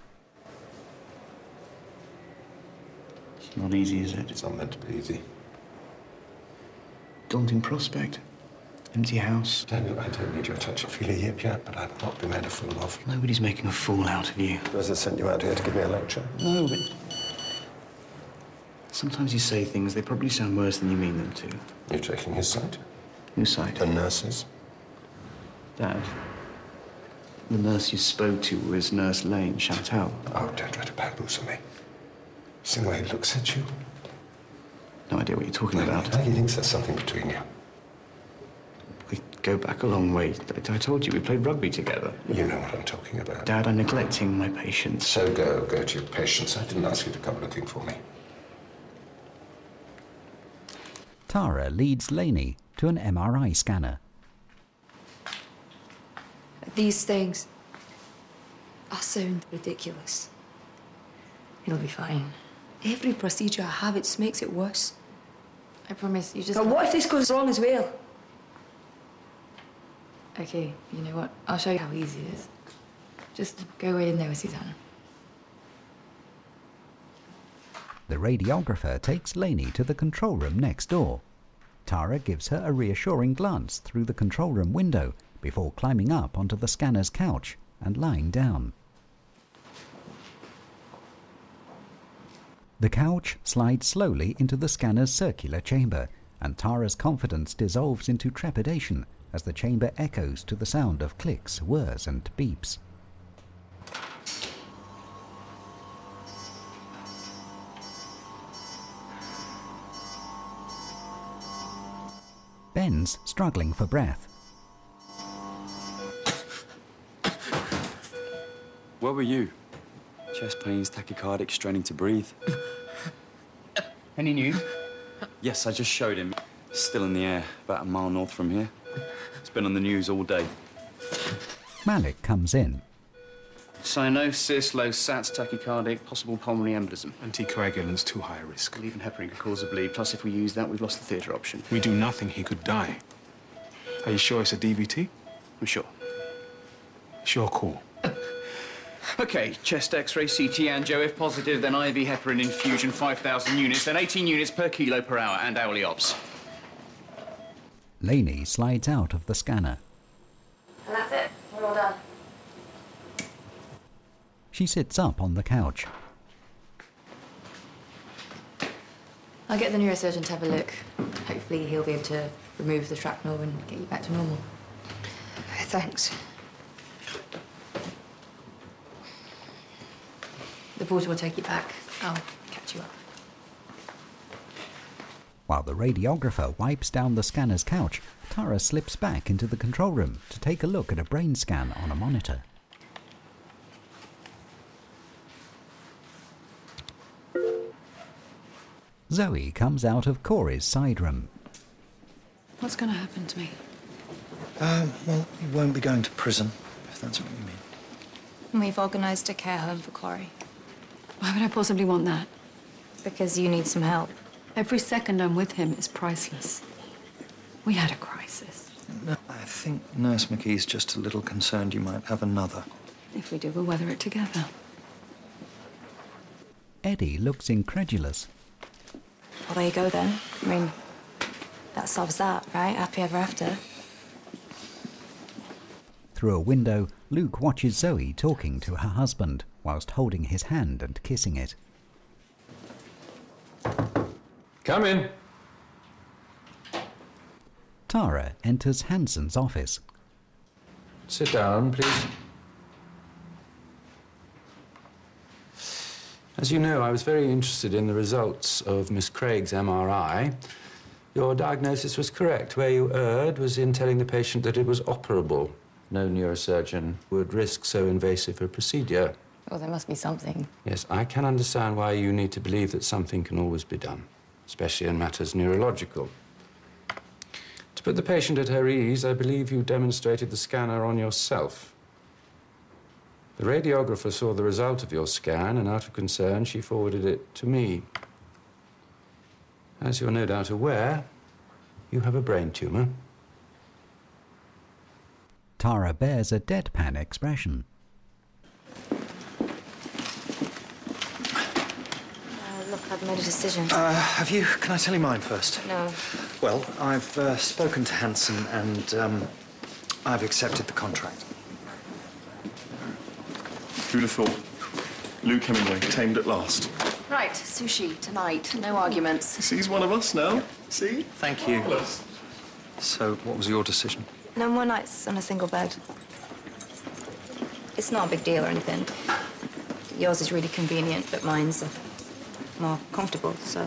It's not easy, is it? It's not meant to be easy. Daunting prospect. Empty house. Daniel, I don't need your touchy-feely yip yet, but I've not been made a fool of. Nobody's making a fool out of you. Does it send you out here to give me a lecture? No, but... Sometimes you say things, they probably sound worse than you mean them to. You're taking his side? Whose side? The nurses. Dad. The nurse you spoke to was Nurse Lane, Chantal. Oh, don't try to bamboozle me. See the way he looks at you? No idea what you're talking about. He thinks there's something between you. We go back a long way. I told you we played rugby together. You know what I'm talking about. Dad, I'm neglecting my patients. So go to your patients. I didn't ask you to come looking for me. Tara leads Laney to an MRI scanner. These things are sound ridiculous. It'll be fine. Every procedure I have, it makes it worse. I promise, you just... But what if this goes wrong as well? Okay, you know what? I'll show you how easy it is. Just go right in there with Susanna. The radiographer takes Laney to the control room next door. Tara gives her a reassuring glance through the control room window before climbing up onto the scanner's couch and lying down. The couch slides slowly into the scanner's circular chamber, and Tara's confidence dissolves into trepidation as the chamber echoes to the sound of clicks, whirs, and beeps. Ben's struggling for breath. Where were you? Chest pains, tachycardic, straining to breathe. Any news? Yes, I just showed him. Still in the air, about a mile north from here. It's been on the news all day. Malik comes in. Cyanosis, low SATs, tachycardic, possible pulmonary embolism. Anticoagulants too high a risk. Leave and heparin could cause a bleed. Plus, if we use that, we've lost the theatre option. We do nothing, he could die. Are you sure it's a DVT? I'm sure. It's your call. OK, chest X-ray, CT angio. If positive, then IV heparin infusion, 5,000 units, then 18 units per kilo per hour, and hourly ops. Laney slides out of the scanner. And that's it. We're all done. She sits up on the couch. I'll get the neurosurgeon to have a look. Hopefully he'll be able to remove the shrapnel and get you back to normal. Thanks. The porter will take you back. I'll catch you up. While the radiographer wipes down the scanner's couch, Tara slips back into the control room to take a look at a brain scan on a monitor. Zoe comes out of Corey's side room. What's going to happen to me? Well, you won't be going to prison, if that's what you mean. We've organised a care home for Corey. Why would I possibly want that? Because you need some help. Every second I'm with him is priceless. We had a crisis. No, I think Nurse McKee's just a little concerned you might have another. If we do, we'll weather it together. Eddie looks incredulous. Well, there you go then. I mean, that solves that, right? Happy ever after. Through a window, Luke watches Zoe talking to her husband whilst holding his hand and kissing it. Come in. Tara enters Hansen's office. Sit down, please. As you know, I was very interested in the results of Miss Craig's MRI. Your diagnosis was correct. Where you erred was in telling the patient that it was operable. No neurosurgeon would risk so invasive a procedure. Well, there must be something. Yes, I can understand why you need to believe that something can always be done, especially in matters neurological. To put the patient at her ease, I believe you demonstrated the scanner on yourself. The radiographer saw the result of your scan, and out of concern, she forwarded it to me. As you're no doubt aware, you have a brain tumor. Tara bears a deadpan expression. Look, I've made a decision. Have you? Can I tell you mine first? No. Well, I've spoken to Hansen and I've accepted the contract. Who'd have thought? Luke Hemingway, tamed at last. Right, sushi tonight. No arguments. See, he's one of us now. See? Thank you. Marvelous. So, what was your decision? No more nights on a single bed. It's not a big deal or anything. Yours is really convenient, but mine's more comfortable, so...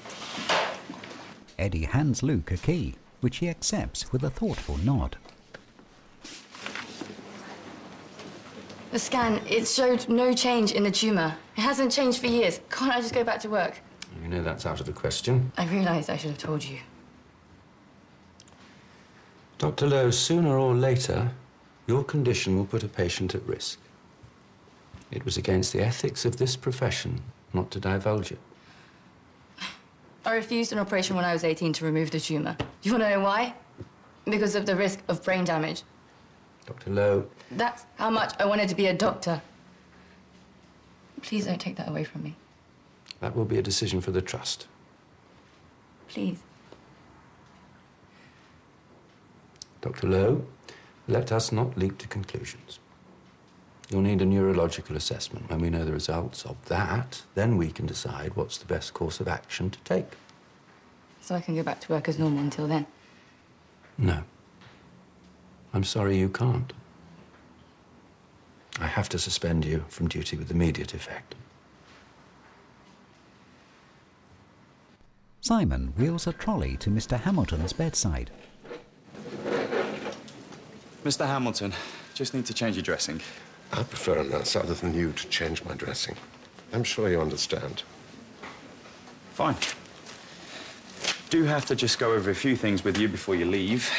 Eddie hands Luke a key, which he accepts with a thoughtful nod. The scan, it showed no change in the tumour. It hasn't changed for years. Can't I just go back to work? You know that's out of the question. I realised I should have told you. Dr. Lowe, sooner or later, your condition will put a patient at risk. It was against the ethics of this profession not to divulge it. I refused an operation when I was 18 to remove the tumour. You want to know why? Because of the risk of brain damage. Dr. Lowe. That's how much I wanted to be a doctor. Please don't take that away from me. That will be a decision for the trust. Please. Dr. Lowe, let us not leap to conclusions. You'll need a neurological assessment. When we know the results of that, then we can decide what's the best course of action to take. So I can go back to work as normal until then? No. I'm sorry you can't. I have to suspend you from duty with immediate effect. Simon wheels a trolley to Mr. Hamilton's bedside. Mr. Hamilton, just need to change your dressing. I prefer a nurse other than you to change my dressing. I'm sure you understand. Fine. Do have to just go over a few things with you before you leave.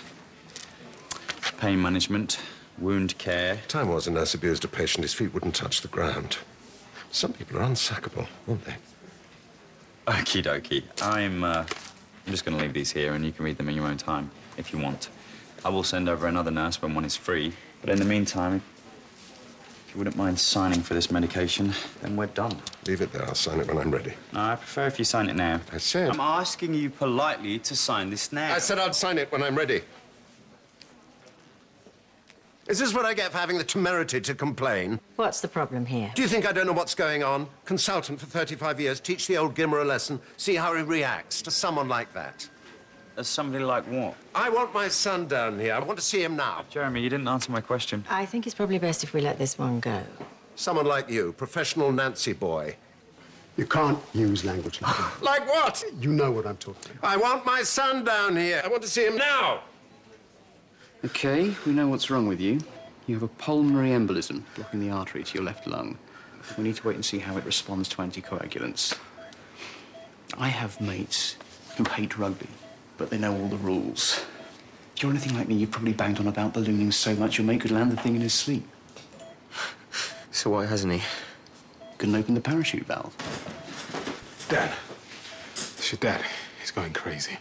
Pain management, wound care. Time was a nurse abused a patient, his feet wouldn't touch the ground. Some people are unsackable, aren't they? Okie dokie. I'm just going to leave these here and you can read them in your own time, if you want. I will send over another nurse when one is free. But in the meantime, if you wouldn't mind signing for this medication, then we're done. Leave it there. I'll sign it when I'm ready. No, I prefer if you sign it now. I said... I'm asking you politely to sign this now. I said I'd sign it when I'm ready. Is this what I get for having the temerity to complain? What's the problem here? Do you think I don't know what's going on? Consultant for 35 years, teach the old Gimmer a lesson, see how he reacts to someone like that. As somebody like what? I want my son down here. I want to see him now. Jeremy, you didn't answer my question. I think it's probably best if we let this one go. Someone like you, professional Nancy boy. You can't use language like that. Like what? You know what I'm talking about. I want my son down here. I want to see him now. OK, we know what's wrong with you. You have a pulmonary embolism blocking the artery to your left lung. We need to wait and see how it responds to anticoagulants. I have mates who hate rugby, but they know all the rules. If you're anything like me, you've probably banged on about ballooning so much your mate could land the thing in his sleep. So why hasn't he? Couldn't open the parachute valve. Dad. It's your dad. He's going crazy.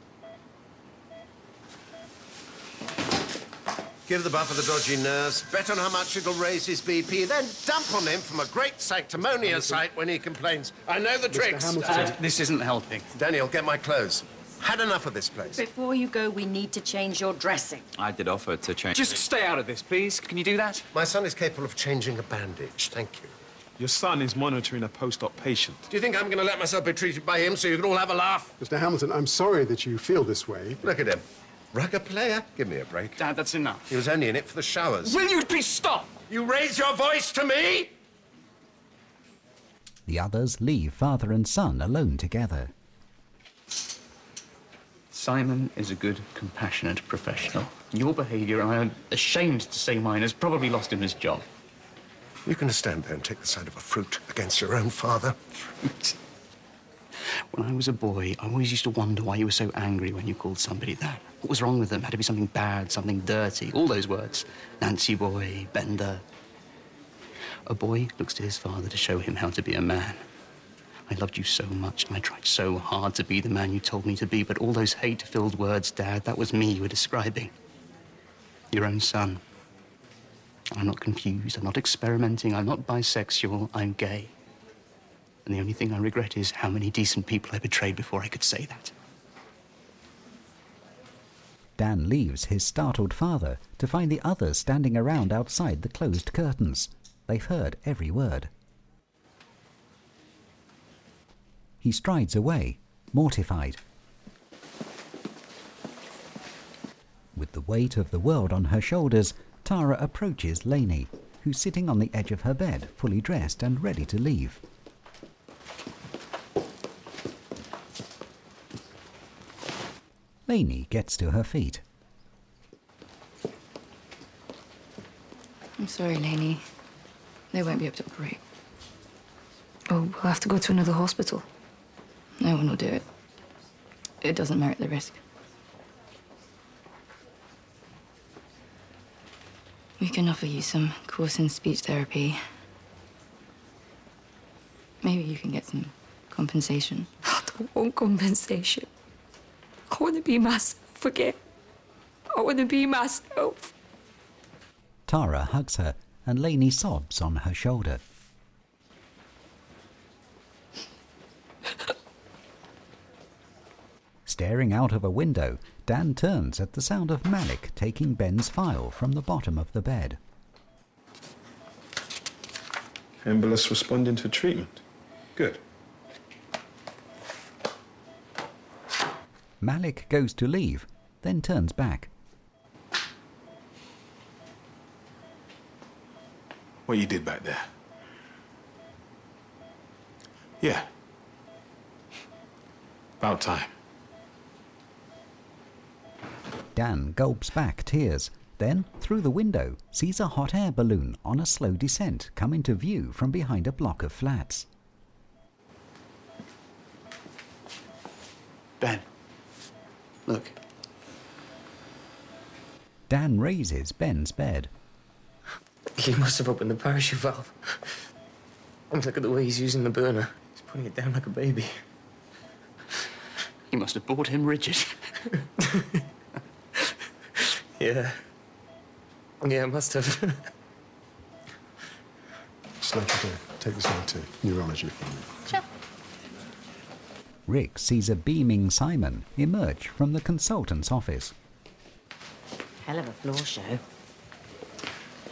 Give the buffer the dodgy nurse, bet on how much it'll raise his BP, then dump on him from a great sanctimonious sight when he complains. I know the tricks. This isn't helping. Daniel, get my clothes. Had enough of this place. Before you go, we need to change your dressing. I did offer to change. Just stay out of this, please. Can you do that? My son is capable of changing a bandage. Thank you. Your son is monitoring a post-op patient. Do you think I'm going to let myself be treated by him so you can all have a laugh? Mr. Hamilton, I'm sorry that you feel this way. Look at him. Rugger player? Give me a break. Dad, that's enough. He was only in it for the showers. Will you please stop? You raise your voice to me? The others leave father and son alone together. Simon is a good, compassionate professional. Your behaviour, and I'm ashamed to say mine, has probably lost him his job. You can stand there and take the side of a fruit against your own father. Fruit? When I was a boy, I always used to wonder why you were so angry when you called somebody that. What was wrong with them? Had to be something bad, something dirty, all those words. Nancy boy, Bender. A boy looks to his father to show him how to be a man. I loved you so much, and I tried so hard to be the man you told me to be, but all those hate-filled words, Dad, that was me you were describing. Your own son. I'm not confused, I'm not experimenting, I'm not bisexual, I'm gay. And the only thing I regret is how many decent people I betrayed before I could say that. Dan leaves his startled father to find the others standing around outside the closed curtains. They've heard every word. He strides away, mortified. With the weight of the world on her shoulders, Tara approaches Lainey, who's sitting on the edge of her bed, fully dressed and ready to leave. Lainey gets to her feet. I'm sorry, Lainey. They won't be able to operate. Oh, we'll have to go to another hospital. No one will do it. It doesn't merit the risk. We can offer you some course in speech therapy. Maybe you can get some compensation. I don't want compensation. I want to be myself again. I want to be myself. Tara hugs her, and Lainey sobs on her shoulder. Staring out of a window, Dan turns at the sound of Malik taking Ben's file from the bottom of the bed. Embolus responding to treatment. Good. Malik goes to leave, then turns back. What you did back there? Yeah. About time. Dan gulps back tears, then, through the window, sees a hot air balloon on a slow descent come into view from behind a block of flats. Ben, look. Dan raises Ben's bed. He must have opened the parachute valve. And look at the way he's using the burner. He's putting it down like a baby. You must have bought him rigid. Yeah. Yeah, I must have. Just like you to take this on to neurology for me. Sure. Rick sees a beaming Simon emerge from the consultant's office. Hell of a floor show.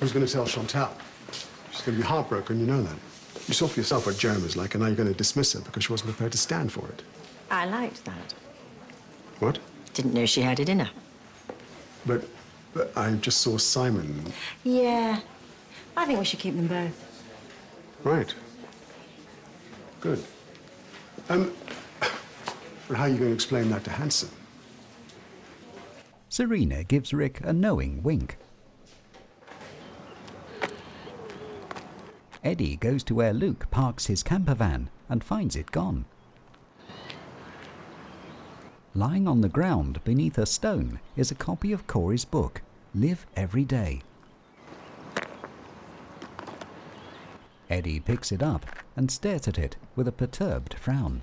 Who's going to tell Chantal? She's going to be heartbroken, you know that. You saw for yourself what Joan was like, and now you're going to dismiss her because she wasn't prepared to stand for it. I liked that. What? Didn't know she had it in her. But I just saw Simon. Yeah. I think we should keep them both. Right. Good. But how are you going to explain that to Hanson? Serena gives Rick a knowing wink. Eddie goes to where Luke parks his camper van and finds it gone. Lying on the ground beneath a stone is a copy of Corey's book, Live Every Day. Eddie picks it up and stares at it with a perturbed frown.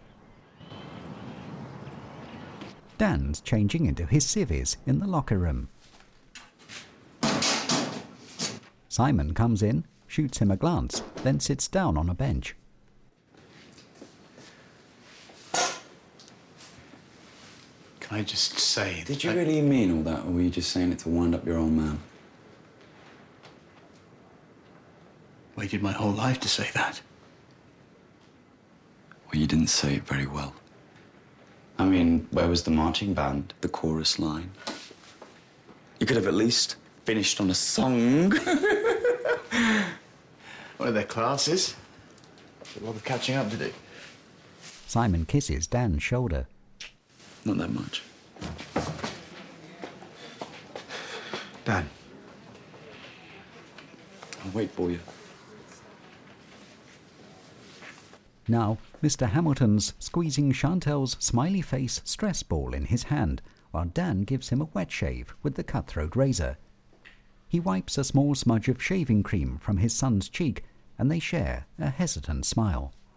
Dan's changing into his civvies in the locker room. Simon comes in, shoots him a glance, then sits down on a bench. Can I just say... Did you really mean all that, or were you just saying it to wind up your old man? Waited my whole life to say that. Well, you didn't say it very well. I mean, where was the marching band? The chorus line? You could have at least finished on a song. One of their classes. A lot of catching up to do. Simon kisses Dan's shoulder. Not that much. Dan. I'll wait for you. Now, Mr. Hamilton's squeezing Chantel's smiley face stress ball in his hand, while Dan gives him a wet shave with the cutthroat razor. He wipes a small smudge of shaving cream from his son's cheek, and they share a hesitant smile.